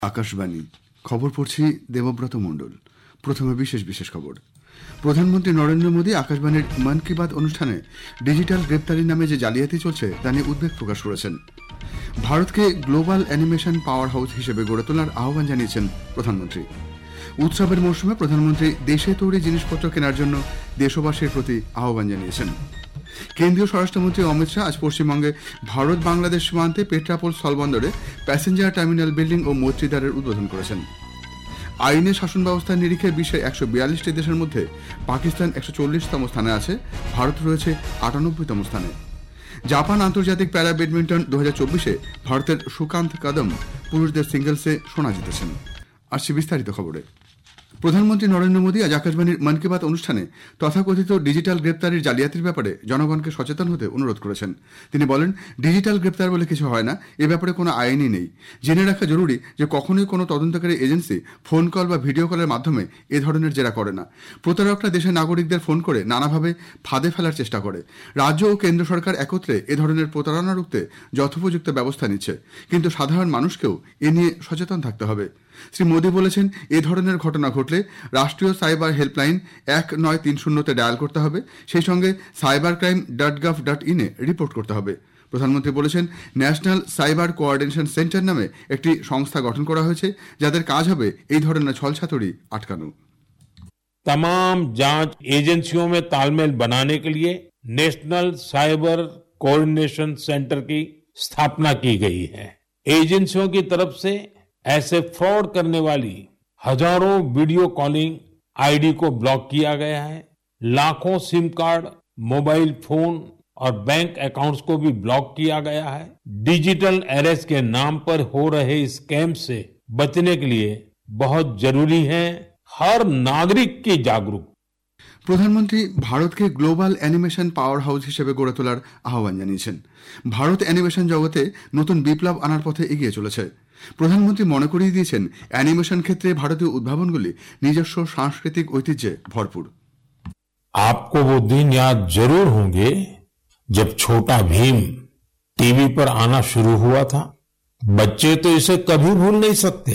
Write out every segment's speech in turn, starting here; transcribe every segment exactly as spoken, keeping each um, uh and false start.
আকাশবাণী খবর পড়ছি দেবব্রত মণ্ডল। প্রথমে বিশেষ বিশেষ খবর। প্রধানমন্ত্রী নরেন্দ্র মোদী আকাশবাণীর মন কি বাত অনুষ্ঠানে ডিজিটাল গ্রেপ্তারি নামে যে জালিয়াতি চলছে তা নিয়ে উদ্বেগ প্রকাশ করেছেন। ভারতকে গ্লোবাল অ্যানিমেশন পাওয়ার হাউস হিসেবে গড়ে তোলার আহ্বান জানিয়েছেন প্রধানমন্ত্রী। উৎসবের মৌসুমে প্রধানমন্ত্রী দেশে তৈরি জিনিসপত্র কেনার জন্য দেশবাসীর প্রতি আহ্বান জানিয়েছেন। কেন্দ্রীয় স্বরাষ্ট্রমন্ত্রী অমিত শাহ আজ পশ্চিমবঙ্গে ভারত বাংলাদেশ সীমান্তে পেট্রাপোল স্থলবন্দরে প্যাসেঞ্জার টার্মিনাল বিল্ডিং ও মৈত্রীদ্বারের উদ্বোধন করেছেন। আইনে শাসন ব্যবস্থার নিরিখে বিশ্বের একশো বিয়াল্লিশটি দেশের মধ্যে পাকিস্তান একশো চল্লিশতম স্থানে আছে, ভারত রয়েছে আটানব্বইতম স্থানে। জাপান আন্তর্জাতিক প্যারা ব্যাডমিন্টন দু হাজার চব্বিশে ভারতের সুকান্ত কদম পুরুষদের সিঙ্গলসে সোনা জিতেছেন। আসছে বিস্তারিত খবরে। প্রধানমন্ত্রী নরেন্দ্র মোদী আজ আকাশবাণীর মন কি বাত অনুষ্ঠানে তথাকথিত ডিজিটাল গ্রেপ্তারির জালিয়াতির ব্যাপারে জনগণকে সচেতন হতে অনুরোধ করেছেন। তিনি বলেন, ডিজিটাল গ্রেপ্তার বলে কিছু হয় না, এ ব্যাপারে কোনো আইনই নেই। জেনে রাখা জরুরি যে কখনোই কোনো তদন্তকারী এজেন্সি ফোন কল বা ভিডিও কলের মাধ্যমে এ ধরনের জেরা করে না। প্রতারকরা দেশের নাগরিকদের ফোন করে নানাভাবে ফাঁদে ফেলার চেষ্টা করে। রাজ্য ও কেন্দ্র সরকার একত্রে এ ধরনের প্রতারণা রুখতে যথোপযুক্ত ব্যবস্থা নিচ্ছে, কিন্তু সাধারণ মানুষকেও এ নিয়ে সচেতন থাকতে হবে। শ্রী মোদী বলেছেন, এ ধরনের ঘটনা ঘটলে রাষ্ট্রীয় সাইবার হেল্পলাইন এক নয় তিন শূন্যতে ডায়াল করতে হবে, সেই সঙ্গে cyber crime dot gov dot ইনে রিপোর্ট করতে হবে। প্রধানমন্ত্রী বলেছেন, ন্যাশনাল সাইবার কোঅর্ডিনেশন সেন্টার নামে একটি সংস্থা গঠন করা হয়েছে, যাদের কাজ হবে এই ধরনের ছলছাতুরি আটকানো। तमाम जांच एजेंसियों में तालमेल बनाने के लिए नेशनल साइबर कोऑर्डिनेशन सेंटर की स्थापना की गई है। एजेंसियों की तरफ से ऐसे फ्रॉड करने वाली हजारों वीडियो कॉलिंग आईडी को ब्लॉक किया गया है। लाखों सिम कार्ड, मोबाइल फोन और बैंक अकाउंट्स को भी ब्लॉक किया गया है। डिजिटल अरेस्ट के नाम पर हो रहे स्कैम से बचने के लिए बहुत जरूरी है हर नागरिक की जागरूकता। প্রধানমন্ত্রী ভারতকে গ্লোবাল অ্যানিমেশন পাওয়ার হাউস হিসেবে গড়ে তোলার আহ্বান জানিয়েছেন। ভারত অ্যানিমেশন জগতে নতুন বিপ্লব আনার পথে এগিয়ে চলেছে। প্রধানমন্ত্রী মনে করিয়ে দিয়েছেন, অ্যানিমেশন ক্ষেত্রে ভারতীয় উদ্ভাবনগুলি নিজস্ব সাংস্কৃতিক ঐতিহ্যে ভরপুর। आपको वो दिन याद जरूर होंगे जब छोटा भीम टीवी पर आना शुरू हुआ था। बच्चे तो इसे कभी भूल नहीं सकते।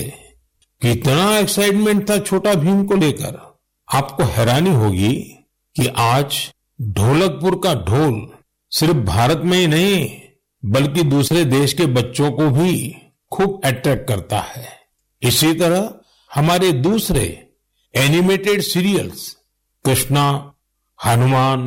कितना एक्साइटमेंट था छोटा भीम को लेकर। आपको हैरानी होगी कि आज ढोलकपुर का ढोल सिर्फ भारत में ही नहीं बल्कि दूसरे देश के बच्चों को भी खूब अट्रैक्ट करता है। इसी तरह हमारे दूसरे एनिमेटेड सीरियल्स कृष्णा, हनुमान,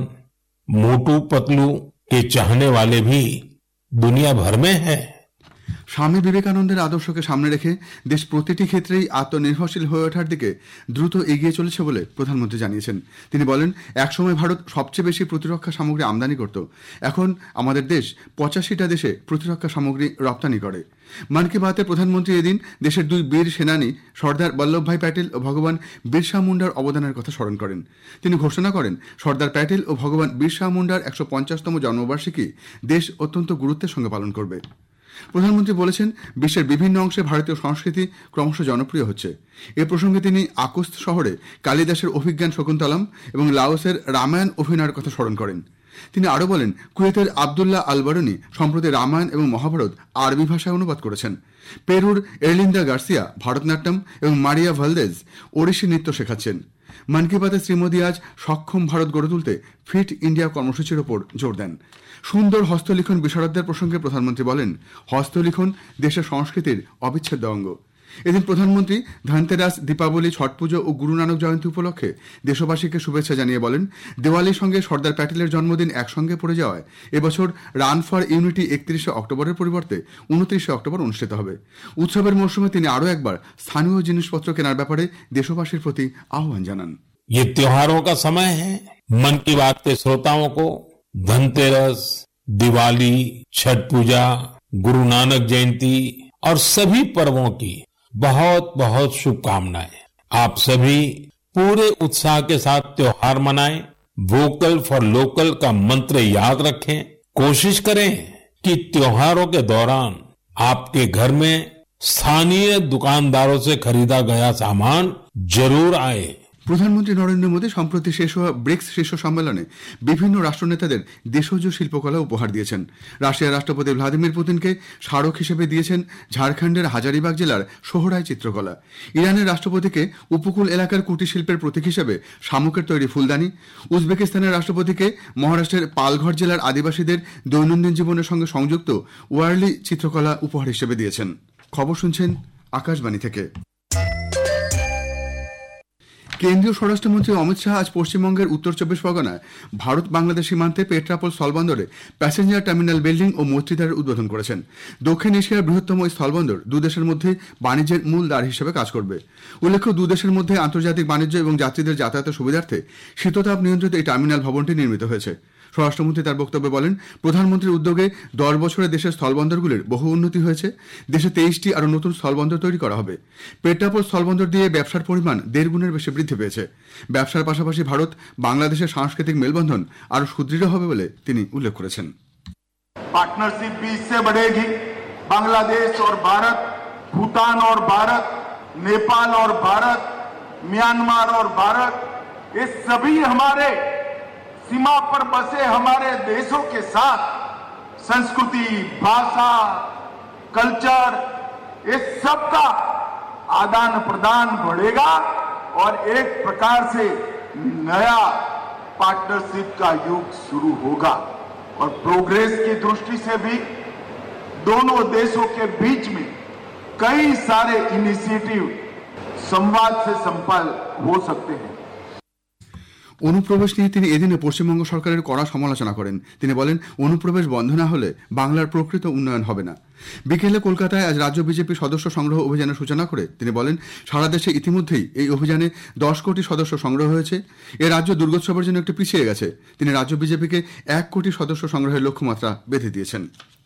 मोटू पतलू के चाहने वाले भी दुनिया भर में है। স্বামী বিবেকানন্দের আদর্শকে সামনে রেখে দেশ প্রতিটি ক্ষেত্রেই আত্মনির্ভরশীল হয়ে ওঠার দিকে দ্রুত এগিয়ে চলেছে বলে প্রধানমন্ত্রী জানিয়েছেন। তিনি বলেন, একসময় ভারত সবচেয়ে বেশি প্রতিরক্ষা সামগ্রী আমদানি করত, এখন আমাদের দেশ পঁচাশিটা দেশে প্রতিরক্ষা সামগ্রী রপ্তানি করে। মন কি বাতে প্রধানমন্ত্রী এদিন দেশের দুই বীর সেনানী সর্দার বল্লভভাই প্যাটেল ও ভগবান বিরসা মুন্ডার অবদানের কথা স্মরণ করেন। তিনি ঘোষণা করেন, সর্দার প্যাটেল ও ভগবান বিরসা মুন্ডার একশো পঞ্চাশতম জন্মবার্ষিকী দেশ অত্যন্ত গুরুত্বের সঙ্গে পালন করবে। প্রধানমন্ত্রী বলেছেন, বিশ্বের বিভিন্ন অংশে ভারতীয় সংস্কৃতি ক্রমশ জনপ্রিয় হচ্ছে। এ প্রসঙ্গে তিনি আকুস্ত শহরে কালিদাসের অভিজ্ঞান শকুন্তলম এবং লাওসের রামায়ণ অভিনয়ের কথা স্মরণ করেন। তিনি আরও বলেন, কুয়েতের আবদুল্লাহ আল বারুনি সম্প্রতি রামায়ণ এবং মহাভারত আরবি ভাষায় অনুবাদ করেছেন। পেরুর এরলিন্দা গার্সিয়া ভারতনাট্যম এবং মারিয়া ভালদেজ ওড়িশি নৃত্য শেখাচ্ছেন। মন কি বাতে শ্রী মোদী আজ সক্ষম ভারত গড়ে তুলতে ফিট ইন্ডিয়া কর্মসূচির ওপর জোর দেন। সুন্দর হস্তলিখন বিশারদদের প্রসঙ্গে প্রধানমন্ত্রী বলেন, হস্তলিখন দেশের সংস্কৃতির অবিচ্ছেদ্য অঙ্গ। এদিন প্রধানমন্ত্রী ধনতেরাস, দীপাবলি, ছট পুজো ও গুরু নানক জয়ন্তী উপলক্ষে দেশবাসীকে শুভেচ্ছা জানিয়ে বলেন, দেওয়ালির সঙ্গে সর্দার প্যাটেলের জন্মদিন একসঙ্গে পড়ে যাওয়ায় এবছর রান ফর ইউনিটি একত্রিশে অক্টোবরের পরিবর্তে উনত্রিশে অক্টোবর অনুষ্ঠিত হবে। উৎসবের মরশুমে তিনি আরও একবার স্থানীয় জিনিসপত্র কেনার ব্যাপারে দেশবাসীর প্রতি আহ্বান জানান। ये त्योहारों का समय है। मन की बात के श्रोताओं को धनतेरस, दिवाली, छठ पूजा, गुरु नानक जयंती और सभी पर्वों की बहुत बहुत शुभकामनाएं। आप सभी पूरे उत्साह के साथ त्योहार मनाएं, वोकल फॉर लोकल का मंत्र याद रखें। कोशिश करें कि त्योहारों के दौरान आपके घर में स्थानीय दुकानदारों से खरीदा गया सामान जरूर आए। প্রধানমন্ত্রী নরেন্দ্র মোদী সম্প্রতি শেষ হওয়া ব্রিক্স শীর্ষ সম্মেলনে বিভিন্ন রাষ্ট্রনেতাদের দেশজ শিল্পকলা উপহার দিয়েছেন। রাশিয়ার রাষ্ট্রপতি ভ্লাদিমির পুতিনকে স্মারক হিসেবে দিয়েছেন ঝাড়খণ্ডের হাজারিবাগ জেলার সোহরাই চিত্রকলা। ইরানের রাষ্ট্রপতিকে উপকূল এলাকার কুটির শিল্পের প্রতীক হিসেবে শামুকের তৈরি ফুলদানি। উজবেকিস্তানের রাষ্ট্রপতিকে মহারাষ্ট্রের পালঘর জেলার আদিবাসীদের দৈনন্দিন জীবনের সঙ্গে সংযুক্ত ওয়ার্লি চিত্রকলা উপহার হিসেবে দিয়েছেন। খবর শুনছেন আকাশবাণী থেকে। কেন্দ্রীয় স্বরাষ্ট্রমন্ত্রী অমিত শাহ আজ পশ্চিমবঙ্গের উত্তর চব্বিশ পরগনায় ভারত বাংলাদেশ সীমান্তে পেট্রাপোল স্থলবন্দরে প্যাসেঞ্জার টার্মিনাল বিল্ডিং ও মৈত্রীদ্বারের উদ্বোধন করেছেন। দক্ষিণ এশিয়ার বৃহত্তম এই স্থলবন্দর দুদেশের মধ্যে বাণিজ্যের মূল দ্বার হিসেবে কাজ করবে। উল্লেখ্য, দুদেশের মধ্যে আন্তর্জাতিক বাণিজ্য এবং যাত্রীদের যাতায়াতের সুবিধার্থে শীততাপ নিয়ন্ত্রিত এই টার্মিনাল ভবনটি নির্মিত হয়েছে। স্বরাষ্ট্রমন্ত্রী তার বক্তব্যে বলেন, প্রধানমন্ত্রীর উদ্যোগে দশ বছরে দেশের স্থলবন্দরগুলির বহু উন্নতি হয়েছে। দেশে তেইশটি আরও নতুন স্থলবন্দর তৈরি করা হবে। পেট্রাপোল স্থলবন্দর দিয়ে ব্যবসার পরিমাণ দেড় গুণের বেশি বৃদ্ধি পেয়েছে। ব্যবসার পাশাপাশি ভারত বাংলাদেশের সাংস্কৃতিক মেলবন্ধন আরও সুদৃঢ় হবে বলে তিনি উল্লেখ করেছেন। पार्टनरशिप भी इससे बढ़ेगी। बांग्लादेश और भारत, भूटान और भारत, नेपाल और भारत, म्यांमार और भारत, ये सभी हमारे सीमा पर बसे हमारे देशों के साथ संस्कृति, भाषा, कल्चर, इस सब का आदान प्रदान बढ़ेगा और एक प्रकार से नया पार्टनरशिप का युग शुरू होगा। और प्रोग्रेस की दृष्टि से भी दोनों देशों के बीच में कई सारे इनिशिएटिव संवाद से संपन्न हो सकते हैं। অনুপ্রবেশ নিয়ে তিনি এদিনে পশ্চিমবঙ্গ সরকারের কড়া সমালোচনা করেন। তিনি বলেন, অনুপ্রবেশ বন্ধ না হলে বাংলার প্রকৃত উন্নয়ন হবে না। বিকেলে কলকাতায় আজ রাজ্য বিজেপি সদস্য সংগ্রহ অভিযানের সূচনা করে তিনি বলেন, সারা দেশে ইতিমধ্যেই এই অভিযানে দশ কোটি সদস্য সংগ্রহ হয়েছে। এ রাজ্য দুর্গোৎসবের জন্য একটু পিছিয়ে গেছে। তিনি রাজ্য বিজেপিকে এক কোটি সদস্য সংগ্রহের লক্ষ্যমাত্রা বেঁধে দিয়েছেন।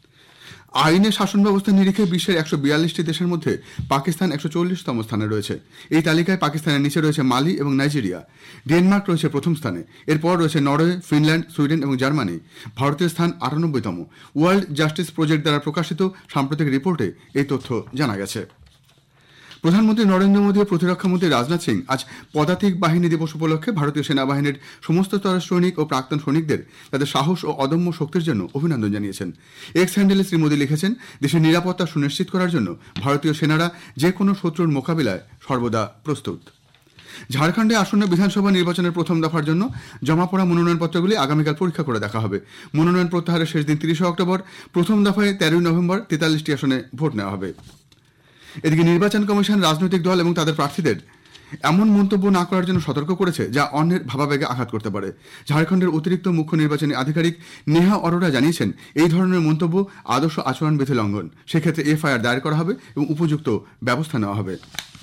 আইনে শাসন ব্যবস্থা নিরিখে বিশ্বের একশো বিয়াল্লিশটি দেশের মধ্যে পাকিস্তান একশো চল্লিশতম স্থানে রয়েছে। এই তালিকায় পাকিস্তানের নিচে রয়েছে মালি এবং নাইজেরিয়া। ডেনমার্ক রয়েছে প্রথম স্থানে। এরপর রয়েছে নরওয়ে, ফিনল্যান্ড, সুইডেন এবং জার্মানি। ভারতের স্থান আটানব্বইতম। ওয়ার্ল্ড জাস্টিস প্রজেক্ট দ্বারা প্রকাশিত সাম্প্রতিক রিপোর্টে এই তথ্য জানা গেছে। প্রধানমন্ত্রী নরেন্দ্র মোদী ও প্রতিরক্ষামন্ত্রী রাজনাথ সিং আজ পদাতিক বাহিনী দিবস উপলক্ষে ভারতীয় সেনাবাহিনীর সমস্ত স্তরের সৈনিক ও প্রাক্তন সৈনিকদের তাদের সাহস ও অদম্য শক্তির জন্য অভিনন্দন জানিয়েছেন। এক্স হ্যান্ডেলে শ্রী মোদী লিখেছেন, দেশের নিরাপত্তা সুনিশ্চিত করার জন্য ভারতীয় সেনারা যে কোনো শত্রুর মোকাবিলায় সর্বদা প্রস্তুত। ঝাড়খণ্ডে আসন্ন বিধানসভা নির্বাচনের প্রথম দফার জন্য জমা পড়া মনোনয়নপত্রগুলি আগামীকাল পরীক্ষা করে দেখা হবে। মনোনয়ন প্রত্যাহারের শেষ দিন তিরিশে অক্টোবর। প্রথম দফায় তেরোই নভেম্বর তেতাল্লিশটি আসনে ভোট নেওয়া হবে। এদিকে নির্বাচন কমিশন রাজনৈতিক দল এবং তাদের প্রার্থীদের এমন মন্তব্য না করার জন্য সতর্ক করেছে যা অন্যের ভাবাবেগে আঘাত করতে পারে। ঝাড়খণ্ডের অতিরিক্ত মুখ্য নির্বাচনী আধিকারিক নেহা অরোরা জানিয়েছেন, এই ধরনের মন্তব্য আদর্শ আচরণবিধি লঙ্ঘন। সেক্ষেত্রে এফআইআর দায়ের করা হবে এবং উপযুক্ত ব্যবস্থা নেওয়া হবে।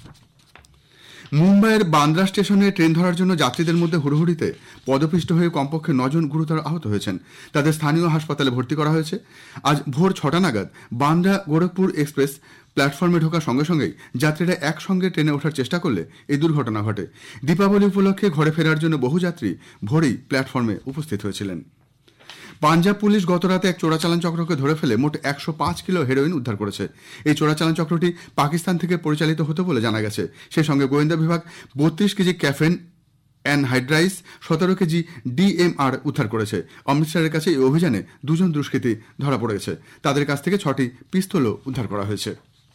মুম্বাইয়ের বান্দ্রা স্টেশনে ট্রেন ধরার জন্য যাত্রীদের মধ্যে হুড়োহুড়িতে পদপিষ্ট হয়ে কমপক্ষে নজন গুরুতর আহত হয়েছেন। তাদের স্থানীয় হাসপাতালে ভর্তি করা হয়েছে। আজ ভোর ছটা নাগাদ বান্দ্রা গোরখপুর এক্সপ্রেস প্ল্যাটফর্মে ঢোকার সঙ্গে সঙ্গেই যাত্রীরা একসঙ্গে ট্রেনে ওঠার চেষ্টা করলে এই দুর্ঘটনা ঘটে। দীপাবলি উপলক্ষে ঘরে ফেরার জন্য বহু যাত্রী ভোরেই প্ল্যাটফর্মে উপস্থিত হয়েছিলেন। পাঞ্জাব পুলিশ গতরাতে এক চোরাচালান চক্রকে ধরে ফেলে মোট একশো পাঁচ কিলো হেরোইন উদ্ধার করেছে। এই চোরাচালান চক্রটি পাকিস্তান থেকে পরিচালিত হতো বলে জানা গেছে। সেই সঙ্গে গোয়েন্দা বিভাগ বত্রিশ কেজি ক্যাফেন অ্যানহাইড্রাইস, সতেরো কেজি ডিএমআর উদ্ধার করেছে। অমৃতসরের কাছে এই অভিযানে দুজন দুষ্কৃতী ধরা পড়েছে। তাদের কাছ থেকে ছটি পিস্তলও উদ্ধার করা হয়েছে।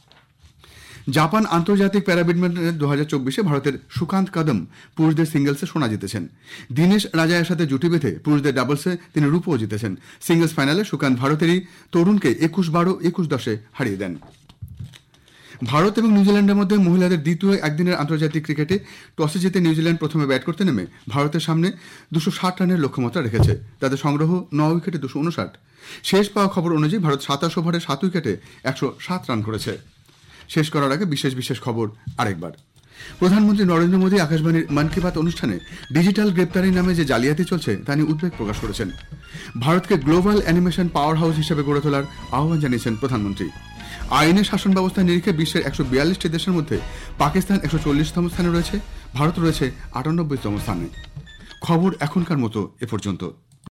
জাপান আন্তর্জাতিক প্যারা ব্যাডমিন্টনের দু হাজার চব্বিশে ভারতের সুকান্ত কদম পুরুষদের সিঙ্গলসে সোনা জিতেছেন। দীনেশ রাজায়ের সাথে জুটি বেঁধে পুরুষদের ডাবলসে তিনি রূপও জিতেছেন। সিঙ্গলস ফাইনালে সুকান্ত ভারতেরই তরুণকে একুশ বারো একুশ দশে হারিয়ে দেন। ভারত এবং নিউজিল্যান্ডের মধ্যে মহিলাদের দ্বিতীয় একদিনের আন্তর্জাতিক ক্রিকেটে টসে জিতে নিউজিল্যান্ড প্রথমে ব্যাট করতে নেমে ভারতের সামনে দুশো ষাট রানের লক্ষ্যমাত্রা রেখেছে। তাদের সংগ্রহ ন উইকেটে দুশো উনষাট। শেষ পাওয়া খবর অনুযায়ী ভারত সাতাশ ওভারে সাত উইকেটে একশো সাত রান করেছে। শেষ করার আগে বিশেষ বিশেষ খবর আরেকবার। প্রধানমন্ত্রী নরেন্দ্র মোদী আকাশবাণীর মন কি বাত অনুষ্ঠানে ডিজিটাল গ্রেপ্তারি নামে যে জালিয়াতি চলছে তা নিয়ে উদ্বেগ প্রকাশ করেছেন। ভারতকে গ্লোবাল অ্যানিমেশন পাওয়ার হাউস হিসেবে গড়ে তোলার আহ্বান জানিয়েছেন প্রধানমন্ত্রী। আইনে শাসন ব্যবস্থা নিরিখে বিশ্বের একশো বিয়াল্লিশটি দেশের মধ্যে পাকিস্তান একশো চল্লিশতম স্থানে রয়েছে, ভারত রয়েছে আটানব্বইতম স্থানে। খবর এখনকার মতো এ পর্যন্ত।